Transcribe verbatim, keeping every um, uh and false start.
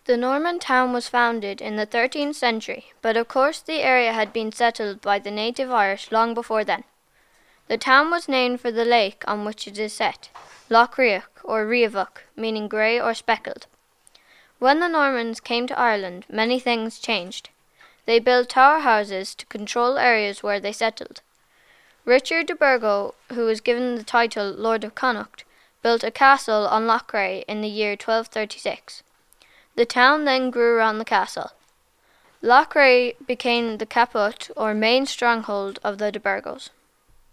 The Norman town was founded in the thirteenth century, but of course the area had been settled by the native Irish long before then. The town was named for the lake on which it is set, Lough Riach or Riavach, meaning grey or speckled. When the Normans came to Ireland, many things changed. They built tower houses to control areas where they settled. Richard de Burgo, who was given the title Lord of Connaught, built a castle on Lough Ray in the year twelve thirty-six. The town then grew around the castle. Lough Ray became the caput or main stronghold of the de Burgos.